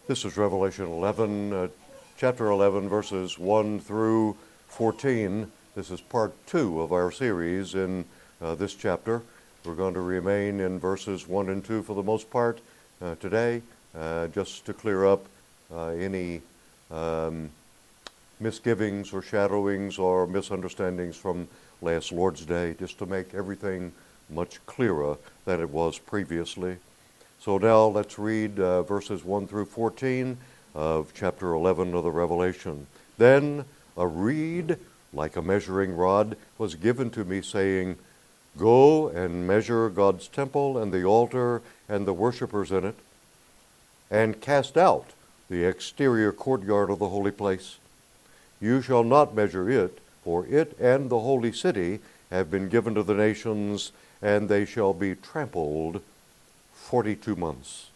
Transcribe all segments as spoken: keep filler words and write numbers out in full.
This is Revelation eleven, uh, chapter eleven, verses one through fourteen. This is part two of our series in uh, this chapter. We're going to remain in verses one and two for the most part uh, today, uh, just to clear up uh, any um, misgivings or shadowings or misunderstandings from last Lord's Day, just to make everything much clearer than it was previously. So now let's read uh, verses one through fourteen of chapter eleven of the Revelation. Then a reed like a measuring rod was given to me, saying, Go and measure God's temple and the altar and the worshippers in it, and cast out the exterior courtyard of the holy place. You shall not measure it, for it and the holy city have been given to the nations, and they shall be trampled forty-two months.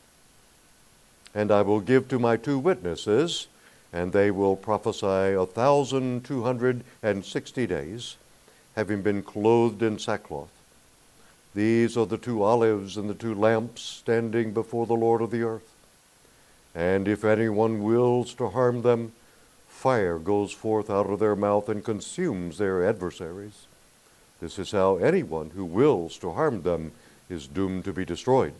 And I will give to my two witnesses, and they will prophesy a thousand two hundred and sixty days, having been clothed in sackcloth. These are the two olives and the two lamps standing before the Lord of the earth. And if anyone wills to harm them, fire goes forth out of their mouth and consumes their adversaries. This is how anyone who wills to harm them is doomed to be destroyed.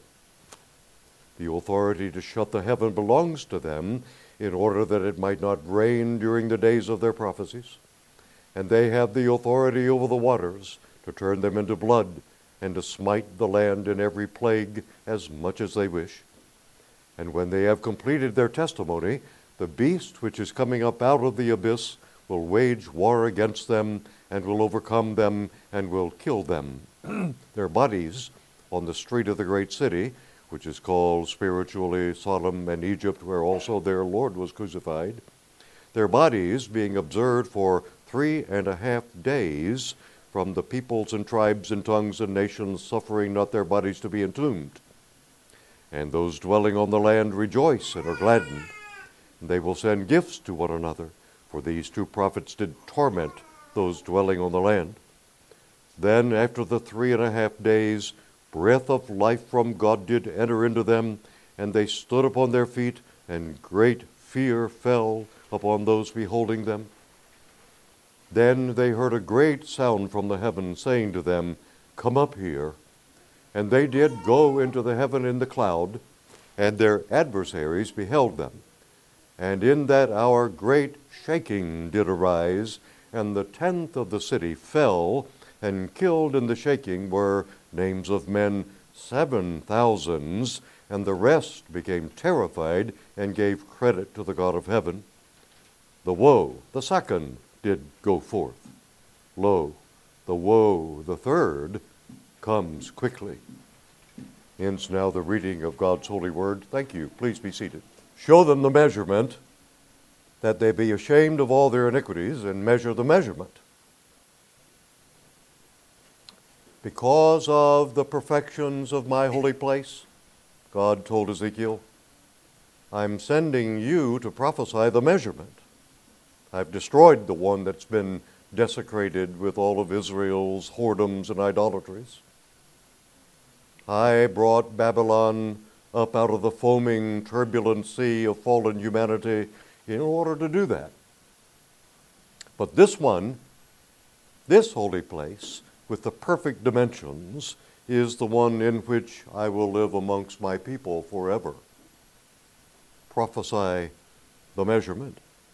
The authority to shut the heaven belongs to them, in order that it might not rain during the days of their prophecies. And they have the authority over the waters, to turn them into blood, and to smite the land in every plague as much as they wish. And when they have completed their testimony, the beast which is coming up out of the abyss will wage war against them, and will overcome them, and will kill them. Their bodies on the street of the great city, which is called spiritually Sodom and Egypt, where also their Lord was crucified, their bodies being observed for three and a half days from the peoples and tribes and tongues and nations, suffering not their bodies to be entombed. And those dwelling on the land rejoice and are gladdened. And they will send gifts to one another, for these two prophets did torment those dwelling on the land. Then after the three and a half days, breath of life from God did enter into them, and they stood upon their feet, and great fear fell upon those beholding them. Then they heard a great sound from the heaven, saying to them, Come up here. And they did go into the heaven in the cloud, and their adversaries beheld them. And in that hour great shaking did arise, and the tenth of the city fell, and killed in the shaking were names of men seven thousands, and the rest became terrified and gave credit to the God of heaven. The woe, the second, did go forth. Lo, the woe, the third, comes quickly. Ends now the reading of God's holy word. Thank you. Please be seated. Show them the measurement, that they be ashamed of all their iniquities, and measure the measurement. Because of the perfections of my holy place, God told Ezekiel, I'm sending you to prophesy the measurement. I've destroyed the one that's been desecrated with all of Israel's whoredoms and idolatries. I brought Babylon up out of the foaming, turbulent sea of fallen humanity in order to do that. But this one, this holy place, with the perfect dimensions, is the one in which I will live amongst my people forever. Prophesy the measurement.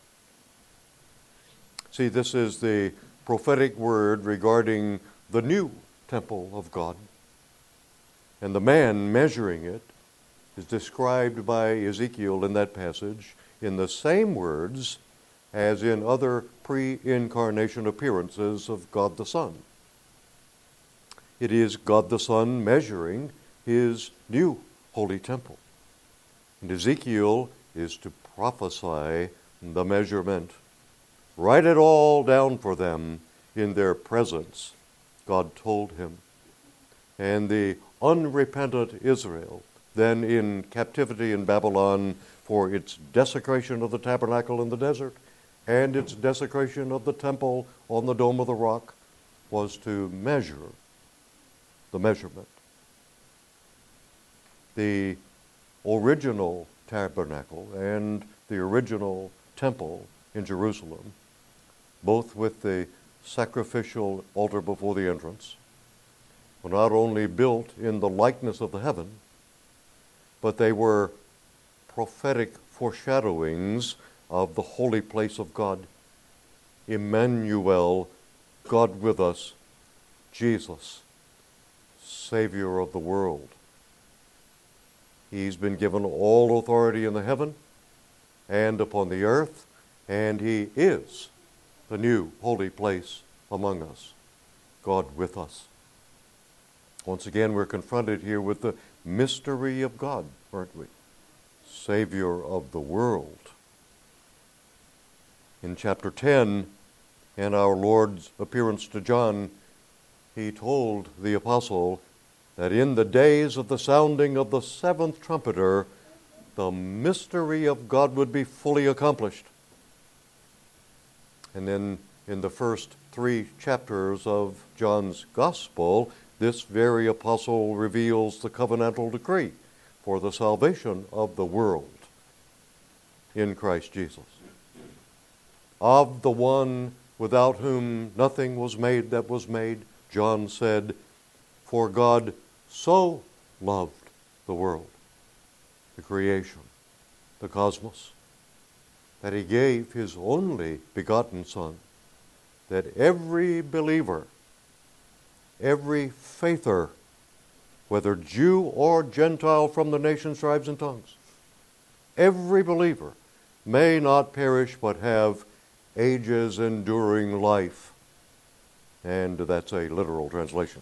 See, this is the prophetic word regarding the new temple of God. And the man measuring it is described by Ezekiel in that passage in the same words as in other pre-incarnation appearances of God the Son. It is God the Son measuring his new holy temple. And Ezekiel is to prophesy the measurement. Write it all down for them in their presence, God told him. And the unrepentant Israel, then in captivity in Babylon for its desecration of the tabernacle in the desert and its desecration of the temple on the Dome of the Rock, was to measure the measurement. The original tabernacle and the original temple in Jerusalem, both with the sacrificial altar before the entrance, were not only built in the likeness of the heaven, but they were prophetic foreshadowings of the holy place of God. Emmanuel, God with us, Jesus, Savior of the world. He's been given all authority in the heaven and upon the earth, and he is the new holy place among us, God with us. Once again, we're confronted here with the mystery of God, aren't we? Savior of the world. In chapter ten, in our Lord's appearance to John, he told the apostle that in the days of the sounding of the seventh trumpeter, the mystery of God would be fully accomplished. And then in the first three chapters of John's Gospel, this very apostle reveals the covenantal decree for the salvation of the world in Christ Jesus. Of the one without whom nothing was made that was made, John said, "For God so loved the world," the creation, the cosmos, that he gave his only begotten Son, that every believer, every faither, whether Jew or Gentile from the nations, tribes, and tongues, every believer may not perish but have ages enduring life. And that's a literal translation.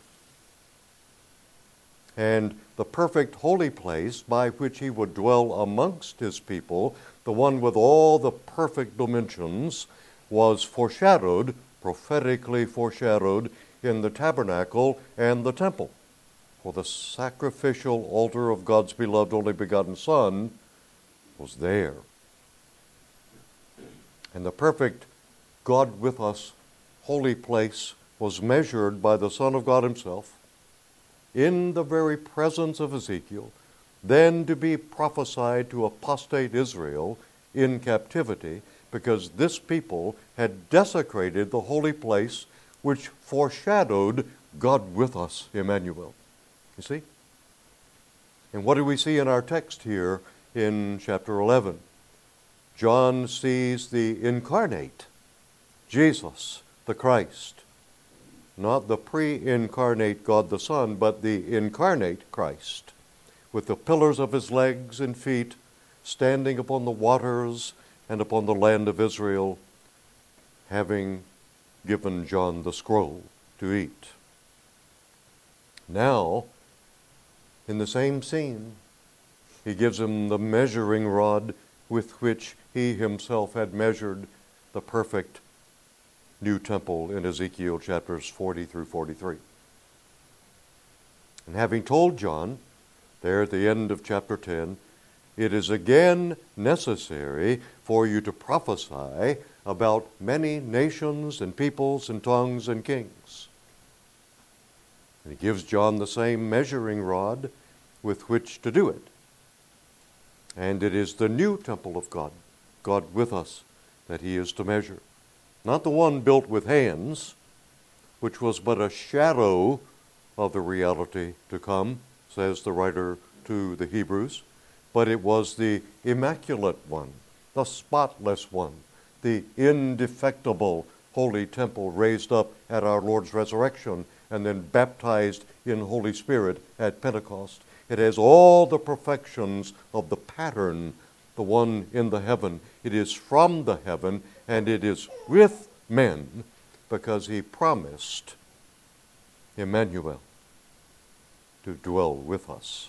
And the perfect holy place by which he would dwell amongst his people, the one with all the perfect dimensions, was foreshadowed, prophetically foreshadowed, in the tabernacle and the temple. For the sacrificial altar of God's beloved only begotten Son was there. And the perfect God with us holy place was measured by the Son of God himself in the very presence of Ezekiel, then to be prophesied to apostate Israel in captivity, because this people had desecrated the holy place which foreshadowed God with us, Emmanuel. You see? And what do we see in our text here in chapter eleven? John sees the incarnate, Jesus, the Christ. Not the pre-incarnate God the Son, but the incarnate Christ, with the pillars of his legs and feet standing upon the waters and upon the land of Israel, having given John the scroll to eat. Now, in the same scene, he gives him the measuring rod with which he himself had measured the perfect new temple in Ezekiel chapters forty through forty-three. And having told John, there at the end of chapter ten, it is again necessary for you to prophesy about many nations and peoples and tongues and kings. And he gives John the same measuring rod with which to do it. And it is the new temple of God, God with us, that he is to measure. Not the one built with hands, which was but a shadow of the reality to come, says the writer to the Hebrews, but it was the immaculate one, the spotless one, the indefectible holy temple raised up at our Lord's resurrection and then baptized in Holy Spirit at Pentecost. It has all the perfections of the pattern, the one in the heaven. It is from the heaven, and it is with men, because he promised Emmanuel to dwell with us.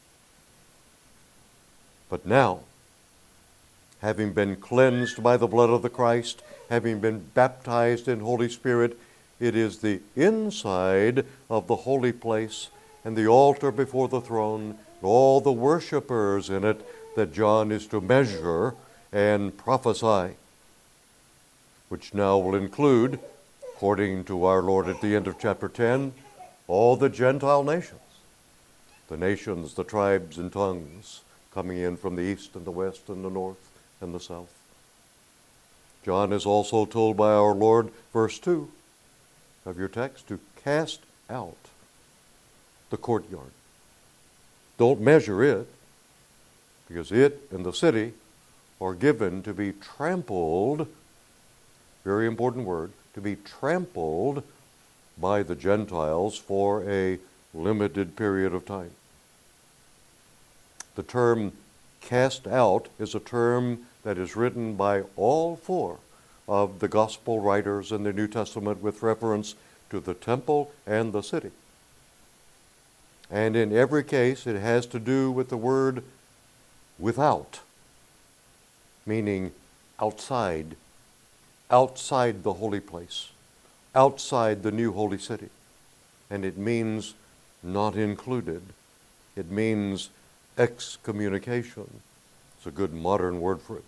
But now, having been cleansed by the blood of the Christ, having been baptized in Holy Spirit, it is the inside of the holy place and the altar before the throne, all the worshipers in it, that John is to measure and prophesy, which now will include, according to our Lord at the end of chapter ten, all the Gentile nations, the nations, the tribes and tongues coming in from the east and the west and the north and the south. John is also told by our Lord, verse two of your text, to cast out the courtyard. Don't measure it, because it and the city are given to be trampled, very important word, to be trampled by the Gentiles for a limited period of time. The term cast out is a term that is written by all four of the gospel writers in the New Testament with reference to the temple and the city. And in every case, it has to do with the word without, meaning outside, outside the holy place, outside the new holy city. And it means not included. It means excommunication. It's a good modern word for it.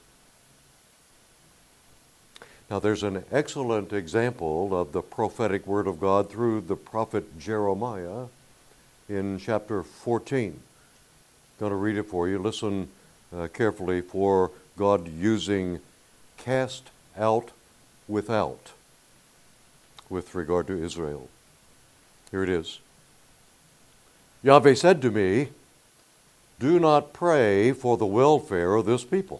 Now, there's an excellent example of the prophetic word of God through the prophet Jeremiah in chapter fourteen. I'm going to read it for you. Listen uh, carefully for God using cast out without with regard to Israel. Here it is. Yahweh said to me, do not pray for the welfare of this people.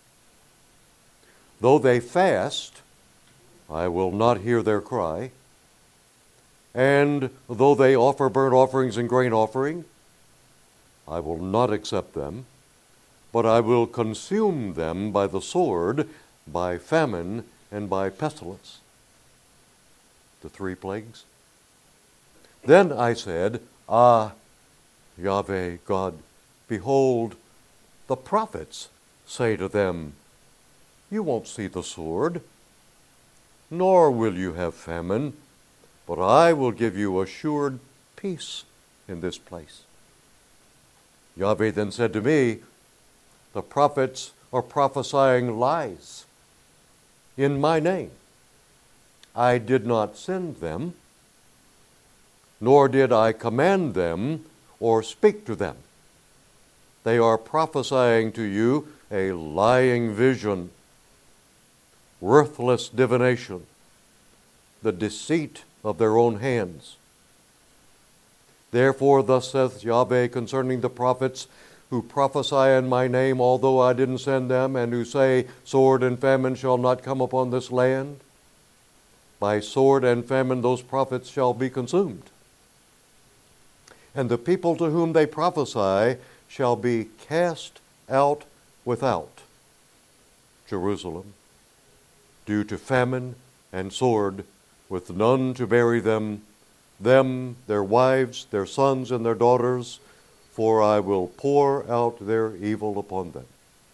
Though they fast, I will not hear their cry. And though they offer burnt offerings and grain offering, I will not accept them, but I will consume them by the sword, by famine, and by pestilence. The three plagues. Then I said, Ah, Yahweh God, behold, the prophets say to them, you won't see the sword, nor will you have famine, but I will give you assured peace in this place. Yahweh then said to me, the prophets are prophesying lies in my name. I did not send them, nor did I command them or speak to them. They are prophesying to you a lying vision, worthless divination, the deceit of their own hands. Therefore, thus saith Yahweh concerning the prophets who prophesy in my name, although I didn't send them, and who say, sword and famine shall not come upon this land. By sword and famine those prophets shall be consumed. And the people to whom they prophesy shall be cast out without Jerusalem, due to famine and sword, with none to bury them, them, their wives, their sons, and their daughters, for I will pour out their evil upon them.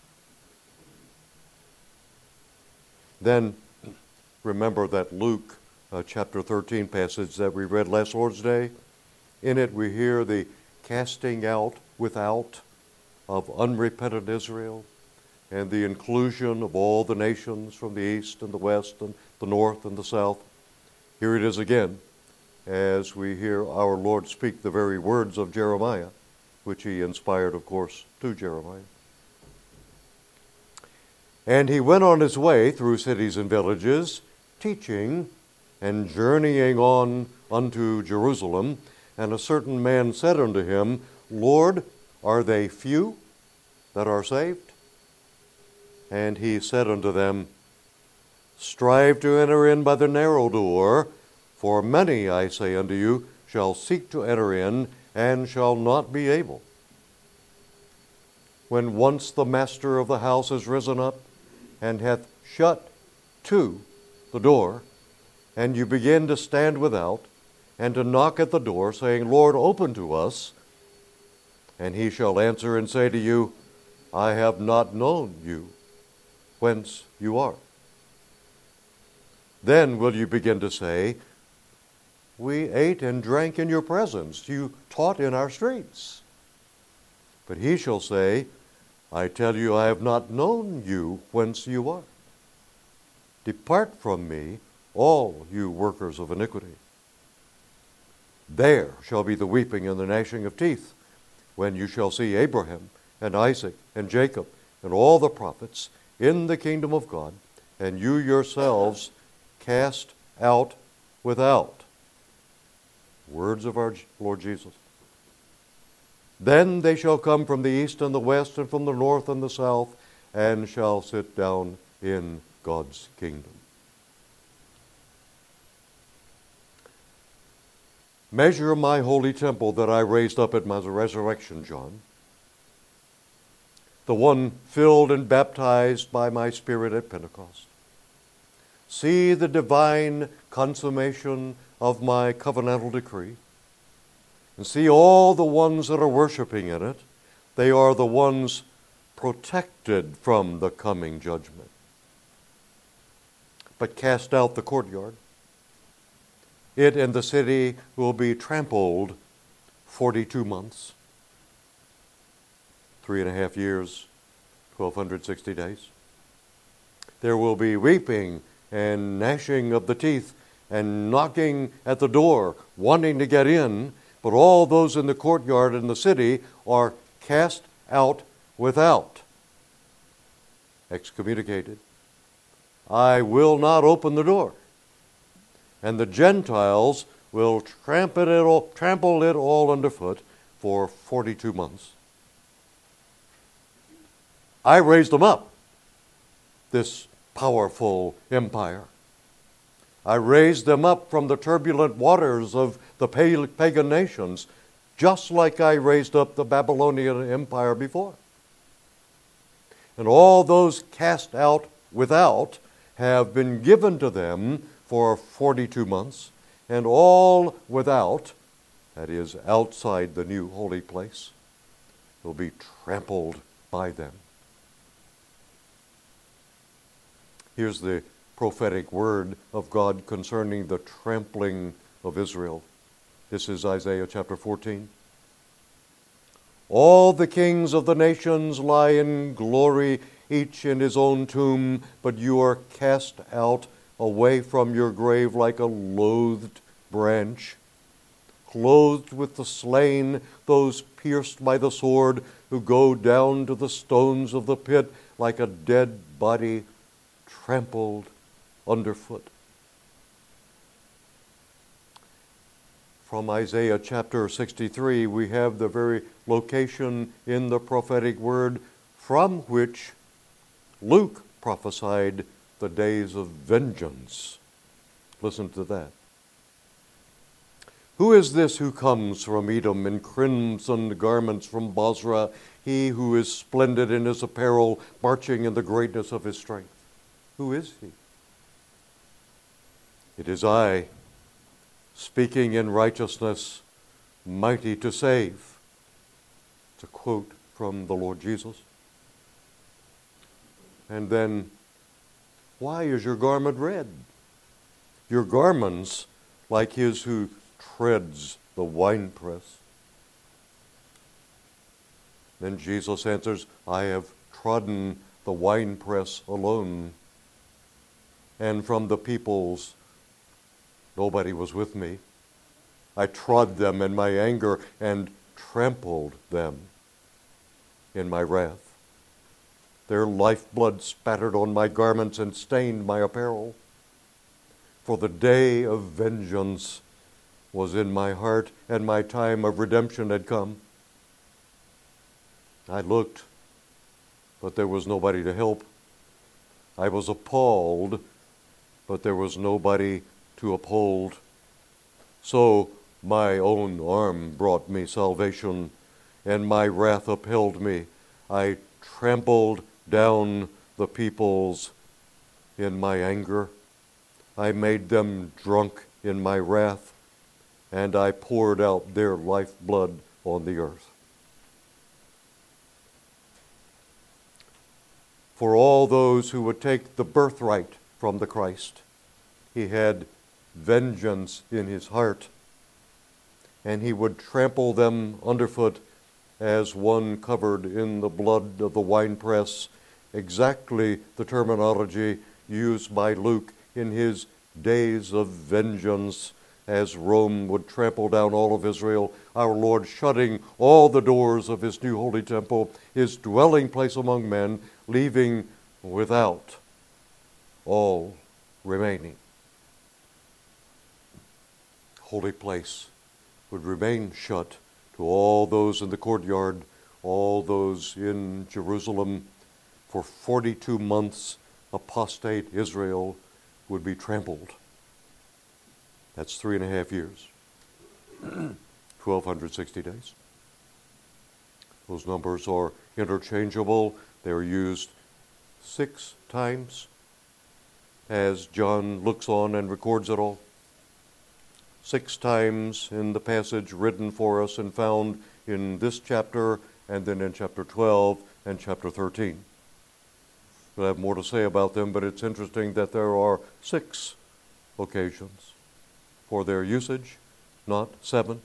Then remember that Luke uh, chapter thirteen passage that we read last Lord's Day. In it we hear the casting out without of unrepentant Israel, and the inclusion of all the nations from the east and the west and the north and the south. Here it is again, as we hear our Lord speak the very words of Jeremiah, which he inspired, of course, to Jeremiah. And he went on his way through cities and villages, teaching and journeying on unto Jerusalem. And a certain man said unto him, Lord, are they few that are saved? And he said unto them, strive to enter in by the narrow door, for many, I say unto you, shall seek to enter in, and shall not be able. When once the master of the house is risen up, and hath shut to the door, and you begin to stand without, and to knock at the door, saying, Lord, open to us, and he shall answer and say to you, I have not known you, whence you are. Then will you begin to say, we ate and drank in your presence, you taught in our streets. But he shall say, I tell you, I have not known you whence you are. Depart from me, all you workers of iniquity. There shall be the weeping and the gnashing of teeth, when you shall see Abraham and Isaac and Jacob and all the prophets in the kingdom of God, and you yourselves cast out without. Words of our Lord Jesus. Then they shall come from the east and the west and from the north and the south, and shall sit down in God's kingdom. Measure my holy temple that I raised up at my resurrection, John, the one filled and baptized by my Spirit at Pentecost. See the divine consummation of my covenantal decree, and see all the ones that are worshiping in it. They are the ones protected from the coming judgment. But cast out the courtyard. It and the city will be trampled forty-two months, three and a half years, twelve sixty days. There will be weeping and gnashing of the teeth and knocking at the door, wanting to get in, but all those in the courtyard in the city are cast out without, excommunicated. I will not open the door. And the Gentiles will trample it all, trample it all underfoot for forty-two months. I raised them up, this powerful empire. I raised them up from the turbulent waters of the pagan nations, just like I raised up the Babylonian Empire before. And all those cast out without have been given to them for forty-two months, and all without, that is, outside the new holy place, will be trampled by them. Here's the prophetic word of God concerning the trampling of Israel. This is Isaiah chapter fourteen. All the kings of the nations lie in glory, each in his own tomb, but you are cast out away from your grave like a loathed branch, clothed with the slain, those pierced by the sword, who go down to the stones of the pit like a dead body trampled underfoot. From Isaiah chapter sixty-three, we have the very location in the prophetic word from which Luke prophesied the days of vengeance. Listen to that. Who is this who comes from Edom in crimson garments from Bozrah, he who is splendid in his apparel, marching in the greatness of his strength? Who is he? It is I, speaking in righteousness, mighty to save. It's a quote from the Lord Jesus. And then, why is your garment red? Your garments like his who treads the winepress. Then Jesus answers, I have trodden the winepress alone, and from the peoples nobody was with me. I trod them in my anger and trampled them in my wrath. Their lifeblood spattered on my garments and stained my apparel. For the day of vengeance was in my heart, and my time of redemption had come. I looked, but there was nobody to help. I was appalled, but there was nobody to uphold. So my own arm brought me salvation, and my wrath upheld me. I trampled down the peoples in my anger. I made them drunk in my wrath, and I poured out their lifeblood on the earth. For all those who would take the birthright from the Christ, he had vengeance in his heart, and he would trample them underfoot as one covered in the blood of the winepress, exactly the terminology used by Luke in his days of vengeance as Rome would trample down all of Israel, our Lord shutting all the doors of his new holy temple, his dwelling place among men, leaving without all remaining. Holy place would remain shut to all those in the courtyard, all those in Jerusalem. For forty-two months, apostate Israel would be trampled. That's three and a half years, twelve sixty days. Those numbers are interchangeable. They are used six times as John looks on and records it all. Six times in the passage written for us and found in this chapter, and then in chapter twelve and chapter thirteen. We'll have more to say about them, but it's interesting that there are six occasions for their usage, not seven,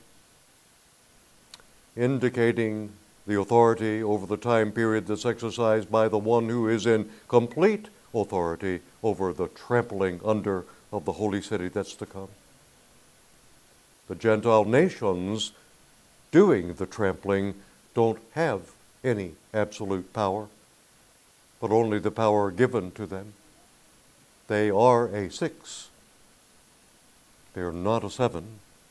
indicating the authority over the time period that's exercised by the one who is in complete authority over the trampling under of the holy city that's to come. The Gentile nations doing the trampling don't have any absolute power, but only the power given to them. They are a six. They are not a seven.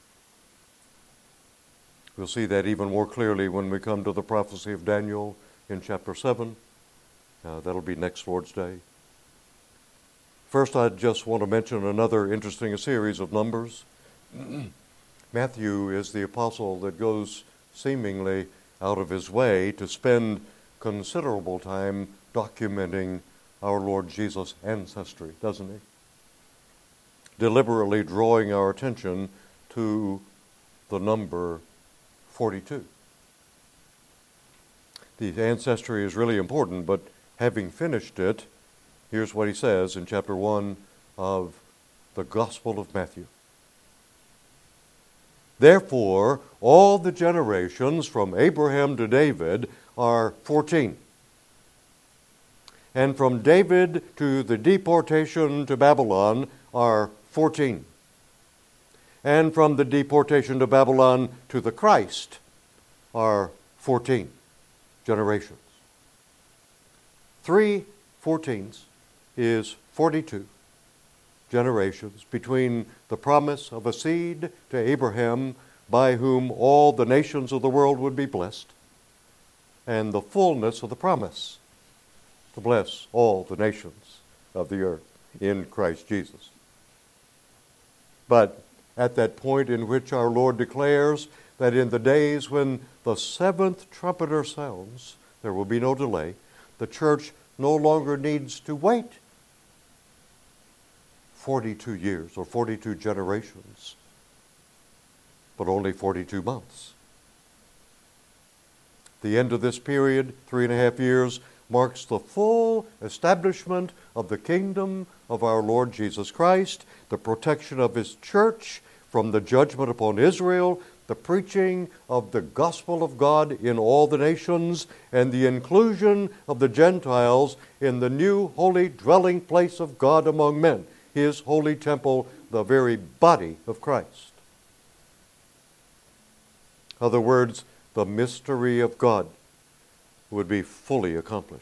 We'll see that even more clearly when we come to the prophecy of Daniel in chapter seven. Uh, that'll be next Lord's Day. First, I just want to mention another interesting series of numbers. Matthew is the apostle that goes seemingly out of his way to spend considerable time documenting our Lord Jesus' ancestry, doesn't he? Deliberately drawing our attention to the number forty-two. The ancestry is really important, but having finished it, here's what he says in chapter one of the Gospel of Matthew. Therefore, all the generations from Abraham to David are fourteen. And from David to the deportation to Babylon are fourteen. And from the deportation to Babylon to the Christ are fourteen generations. Three fourteens is forty-two generations between the promise of a seed to Abraham by whom all the nations of the world would be blessed, and the fullness of the promise to bless all the nations of the earth in Christ Jesus. But at that point in which our Lord declares that in the days when the seventh trumpeter sounds, there will be no delay, the church no longer needs to wait forty-two years or forty-two generations, but only forty-two months. The end of this period, three and a half years, marks the full establishment of the kingdom of our Lord Jesus Christ, the protection of his church from the judgment upon Israel, the preaching of the gospel of God in all the nations, and the inclusion of the Gentiles in the new holy dwelling place of God among men, his holy temple, the very body of Christ. In other words, the mystery of God would be fully accomplished.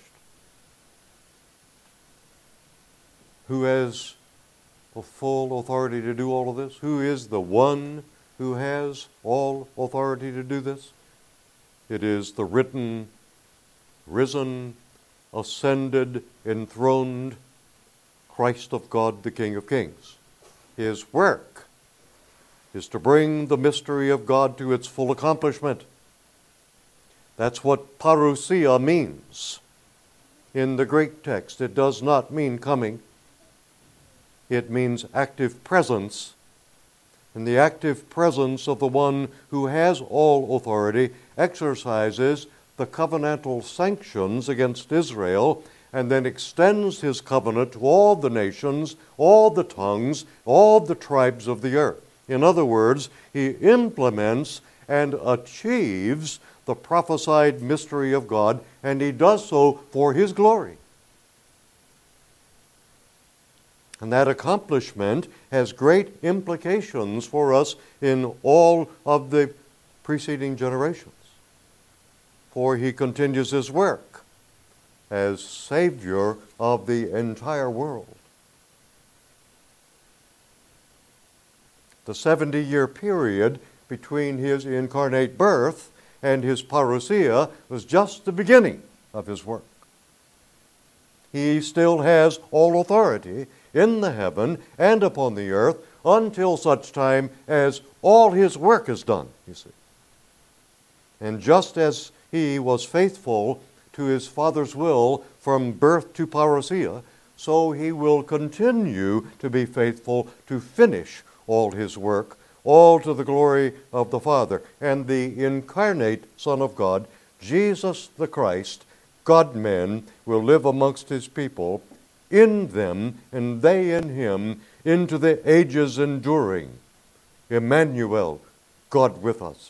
Who has a full authority to do all of this? Who is the one who has all authority to do this? It is the written, risen, ascended, enthroned Christ of God, the King of Kings. His work is to bring the mystery of God to its full accomplishment. That's what parousia means. In the Greek text, it does not mean coming. It means active presence. And the active presence of the one who has all authority exercises the covenantal sanctions against Israel and then extends his covenant to all the nations, all the tongues, all the tribes of the earth. In other words, he implements and achieves the prophesied mystery of God, and he does so for his glory. And that accomplishment has great implications for us in all of the preceding generations. For he continues his work as Savior of the entire world. The seventy-year period between his incarnate birth and his parousia was just the beginning of his work. He still has all authority in the heaven and upon the earth until such time as all his work is done, you see. And just as he was faithful to his Father's will from birth to parousia, so he will continue to be faithful to finish all his work, all to the glory of the Father. And the incarnate Son of God, Jesus the Christ, God-man, will live amongst his people, in them, and they in him, into the ages enduring. Emmanuel, God with us.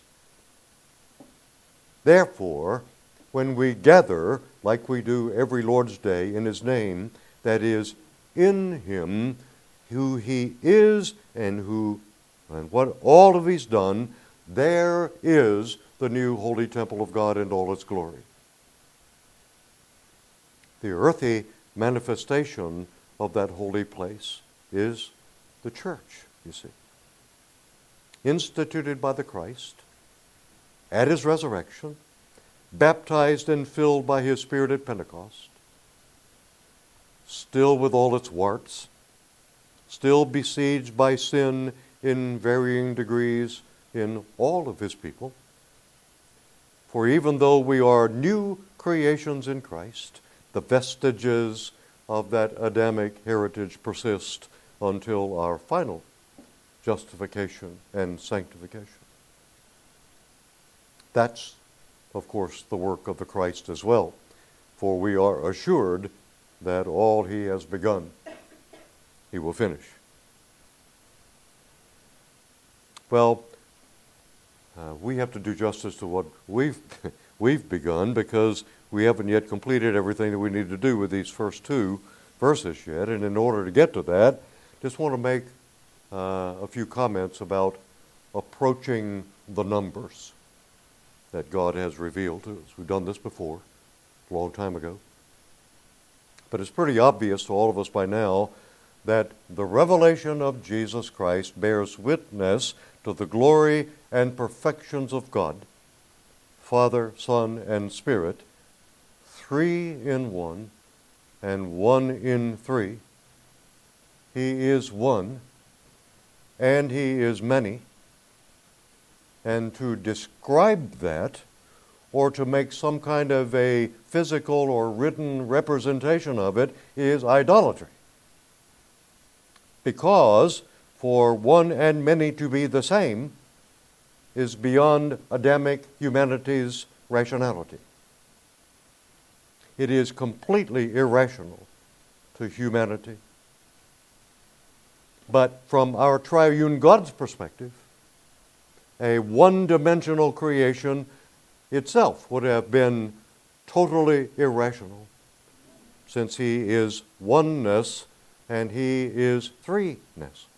Therefore, when we gather, like we do every Lord's Day, in his name, that is, in him, who he is and who and what all of he's done, there is the new holy temple of God in all its glory. The earthy manifestation of that holy place is the church, you see. Instituted by the Christ, at his resurrection, baptized and filled by his Spirit at Pentecost, still with all its warts, still besieged by sin in varying degrees in all of his people. For even though we are new creations in Christ, the vestiges of that Adamic heritage persist until our final justification and sanctification. That's, of course, the work of the Christ as well, for we are assured that all he has begun, he will finish. Well, uh, we have to do justice to what we've we've begun, because we haven't yet completed everything that we need to do with these first two verses yet. And in order to get to that, just want to make uh, a few comments about approaching the numbers that God has revealed to us. We've done this before, a long time ago. But it's pretty obvious to all of us by now that the revelation of Jesus Christ bears witness to the glory and perfections of God, Father, Son, and Spirit, three in one and one in three. He is one and he is many. And to describe that, or to make some kind of a physical or written representation of it, is idolatry. Because for one and many to be the same is beyond Adamic humanity's rationality. It is completely irrational to humanity. But from our triune God's perspective, a one-dimensional creation itself would have been totally irrational, since he is oneness and he is threeness.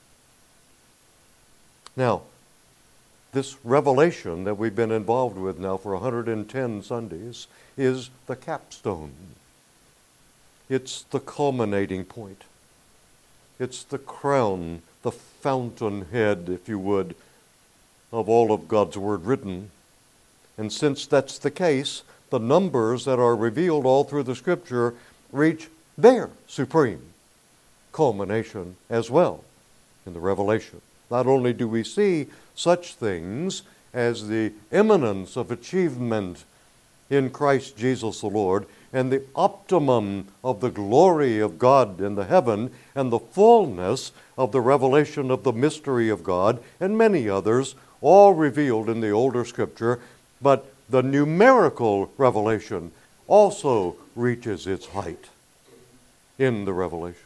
Now, this revelation that we've been involved with now for one hundred ten Sundays is the capstone. It's the culminating point. It's the crown, the fountainhead, if you would, of all of God's Word written. And since that's the case, the numbers that are revealed all through the Scripture reach their supreme culmination as well in the Revelation. Not only do we see such things as the imminence of achievement in Christ Jesus the Lord, and the optimum of the glory of God in the heaven, and the fullness of the revelation of the mystery of God, and many others, all revealed in the older Scripture, but the numerical revelation also reaches its height in the Revelation.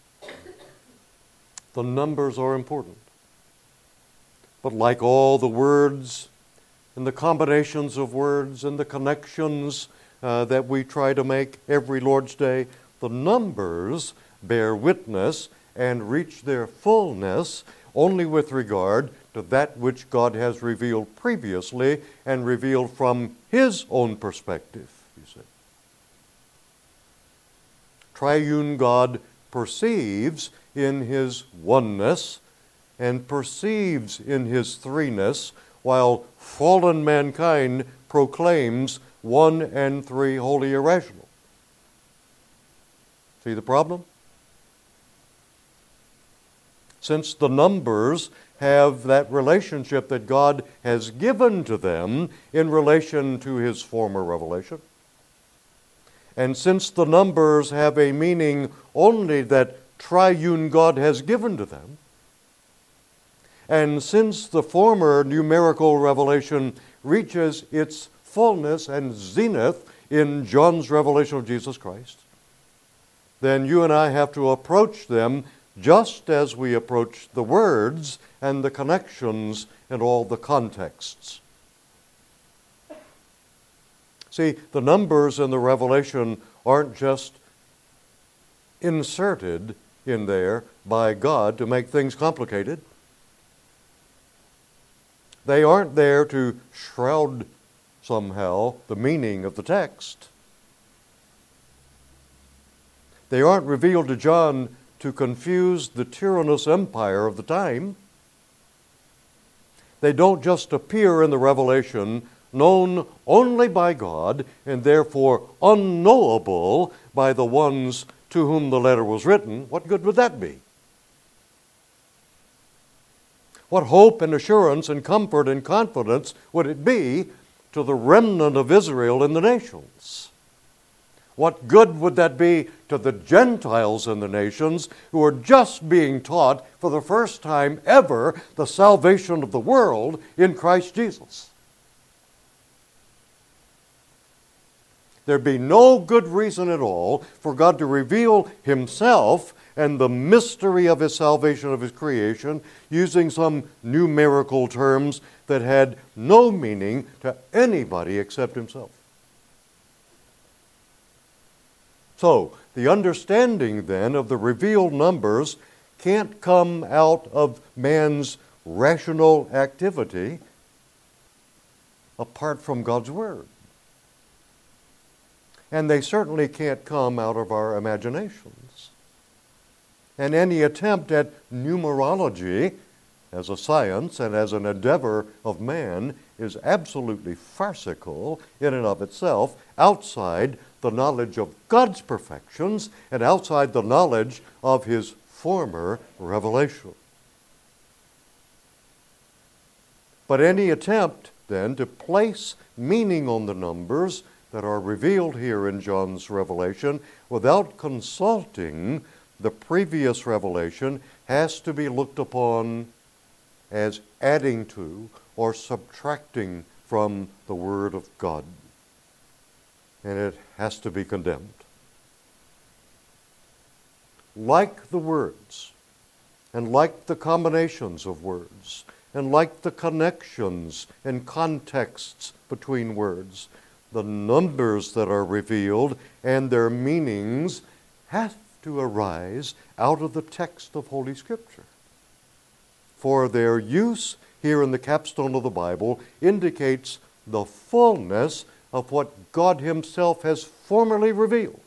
The numbers are important. But like all the words and the combinations of words and the connections uh, that we try to make every Lord's Day, the numbers bear witness and reach their fullness only with regard to that which God has revealed previously and revealed from His own perspective, you see. Triune God perceives in His oneness and perceives in His threeness, while fallen mankind proclaims one and three wholly irrational. See the problem? Since the numbers have that relationship that God has given to them in relation to His former revelation, and since the numbers have a meaning only that triune God has given to them, and since the former numerical revelation reaches its fullness and zenith in John's revelation of Jesus Christ, then you and I have to approach them just as we approach the words and the connections and all the contexts. See, the numbers in the Revelation aren't just inserted in there by God to make things complicated. They aren't there to shroud somehow the meaning of the text. They aren't revealed to John to confuse the tyrannous empire of the time. They don't just appear in the Revelation known only by God and therefore unknowable by the ones to whom the letter was written. What good would that be? What hope and assurance and comfort and confidence would it be to the remnant of Israel in the nations? What good would that be to the Gentiles in the nations who are just being taught for the first time ever the salvation of the world in Christ Jesus? There'd be no good reason at all for God to reveal Himself and the mystery of His salvation of His creation using some numerical terms that had no meaning to anybody except Himself. So, the understanding then of the revealed numbers can't come out of man's rational activity apart from God's Word. And they certainly can't come out of our imaginations. And any attempt at numerology as a science and as an endeavor of man is absolutely farcical in and of itself, outside the knowledge of God's perfections and outside the knowledge of His former revelation. But any attempt then to place meaning on the numbers that are revealed here in John's revelation without consulting the previous revelation has to be looked upon as adding to or subtracting from the Word of God. And it has to be condemned. Like the words, and like the combinations of words, and like the connections and contexts between words, the numbers that are revealed and their meanings have to arise out of the text of Holy Scripture. For their use here in the capstone of the Bible indicates the fullness of what God Himself has formerly revealed.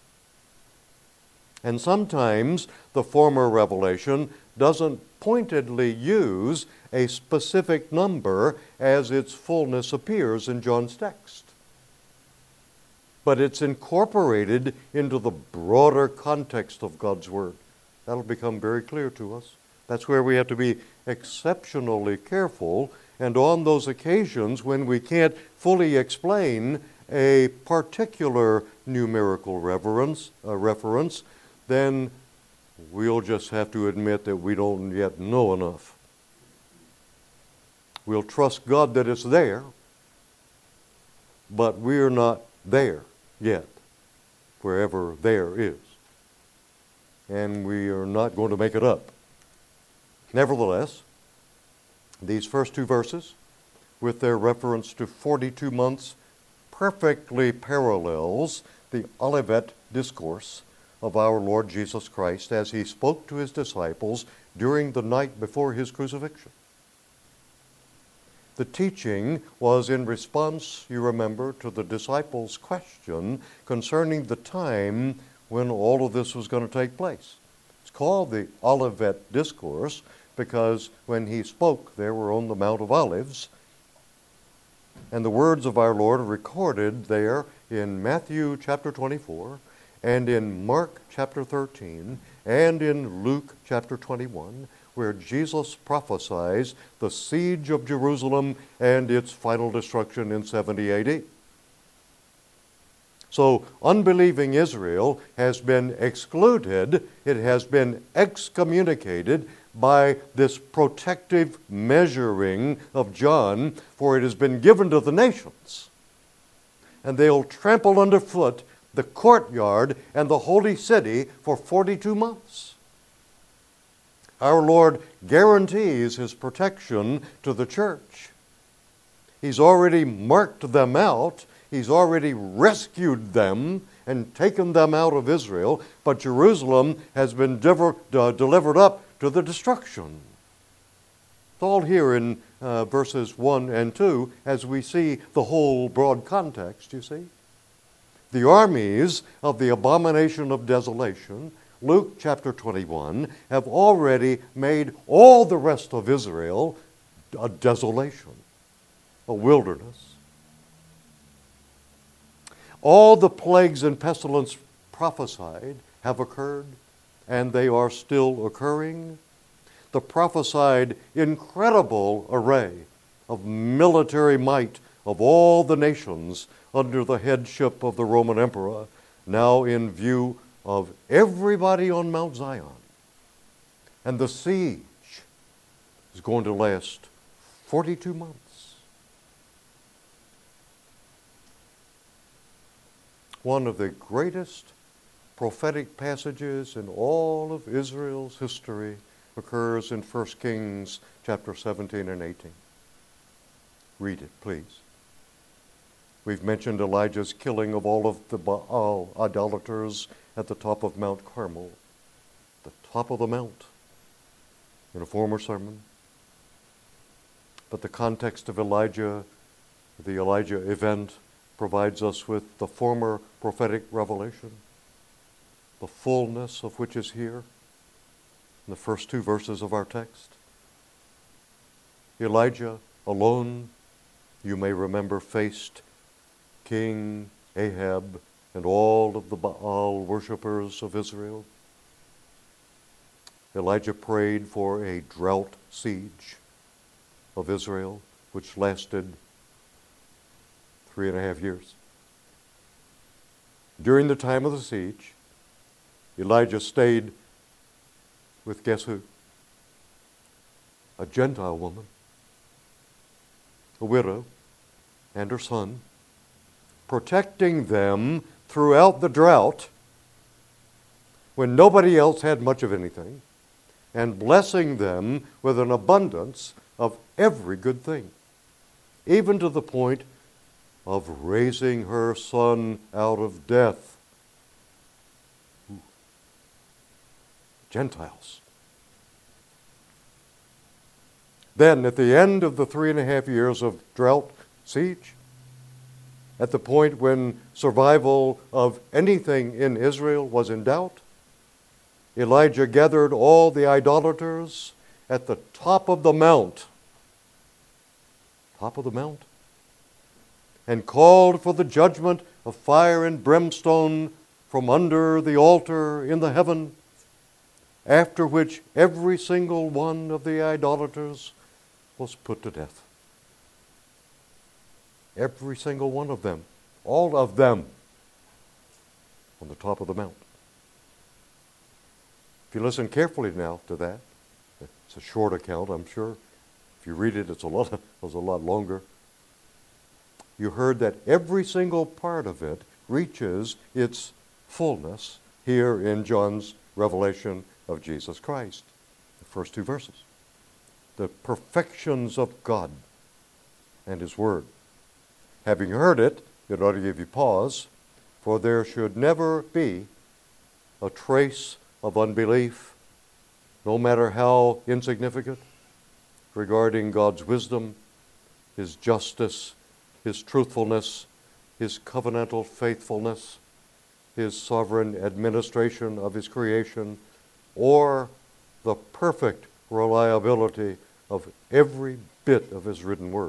And sometimes the former revelation doesn't pointedly use a specific number as its fullness appears in John's text, but it's incorporated into the broader context of God's Word. That'll become very clear to us. That's where we have to be exceptionally careful, and on those occasions when we can't fully explain a particular numerical reference, uh, reference, then we'll just have to admit that we don't yet know enough. We'll trust God that it's there, but we're not there yet, wherever there is. And we are not going to make it up. Nevertheless, these first two verses, with their reference to forty-two months, perfectly parallels the Olivet discourse of our Lord Jesus Christ as he spoke to his disciples during the night before his crucifixion. The teaching was in response, you remember, to the disciples' question concerning the time when all of this was going to take place. It's called the Olivet Discourse because when he spoke, they were on the Mount of Olives. And the words of our Lord are recorded there in Matthew chapter twenty-four, and in Mark chapter thirteen, and in Luke chapter twenty-one, where Jesus prophesies the siege of Jerusalem and its final destruction in seventy A D. So unbelieving Israel has been excluded, it has been excommunicated by this protective measuring of John, for it has been given to the nations. And they'll trample underfoot the courtyard and the holy city for forty-two months. Our Lord guarantees his protection to the church. He's already marked them out. He's already rescued them and taken them out of Israel, but Jerusalem has been diver, uh, delivered up to the destruction. It's all here in uh, verses one and two as we see the whole broad context, you see. The armies of the abomination of desolation, Luke chapter twenty-one, have already made all the rest of Israel a desolation, a wilderness. All the plagues and pestilence prophesied have occurred, and they are still occurring. The prophesied incredible array of military might of all the nations under the headship of the Roman emperor, now in view of everybody on Mount Zion. And the siege is going to last forty-two months. One of the greatest prophetic passages in all of Israel's history occurs in First Kings chapter seventeen and eighteen. Read it, please. We've mentioned Elijah's killing of all of the Baal idolaters at the top of Mount Carmel, the top of the mount, in a former sermon. But the context of Elijah, the Elijah event, provides us with the former prophetic revelation, the fullness of which is here in the first two verses of our text. Elijah alone, you may remember, faced King Ahab and all of the Baal worshippers of Israel. Elijah prayed for a drought siege of Israel, which lasted three and a half years. During the time of the siege, Elijah stayed with guess who? A Gentile woman, a widow, and her son, protecting them throughout the drought when nobody else had much of anything, and blessing them with an abundance of every good thing, even to the point of raising her son out of death. Ooh. Gentiles. Then, at the end of the three and a half years of drought siege, at the point when survival of anything in Israel was in doubt, Elijah gathered all the idolaters at the top of the mount, top of the mount, and called for the judgment of fire and brimstone from under the altar in the heaven, after which every single one of the idolaters was put to death. Every single one of them, all of them, on the top of the mount. If you listen carefully now to that, it's a short account, I'm sure. If you read it, it's a lot, it's a lot longer. You heard that every single part of it reaches its fullness here in John's revelation of Jesus Christ, the first two verses. The perfections of God and His Word. Having heard it, it ought to give you pause, for there should never be a trace of unbelief, no matter how insignificant, regarding God's wisdom, His justice, His truthfulness, His covenantal faithfulness, His sovereign administration of His creation, or the perfect reliability of every bit of His written word.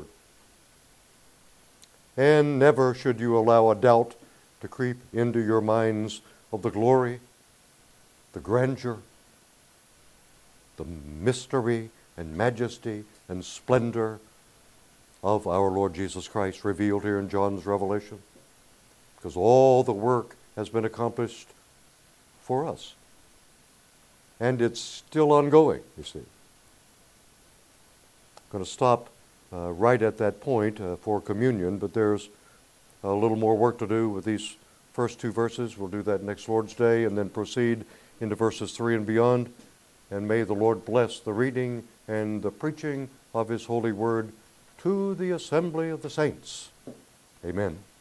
And never should you allow a doubt to creep into your minds of the glory, the grandeur, the mystery and majesty and splendor of our Lord Jesus Christ revealed here in John's Revelation, because all the work has been accomplished for us. And it's still ongoing, you see. I'm going to stop uh, right at that point uh, for communion, but there's a little more work to do with these first two verses. We'll do that next Lord's Day and then proceed into verses three and beyond. And may the Lord bless the reading and the preaching of His holy word to the assembly of the saints. Amen.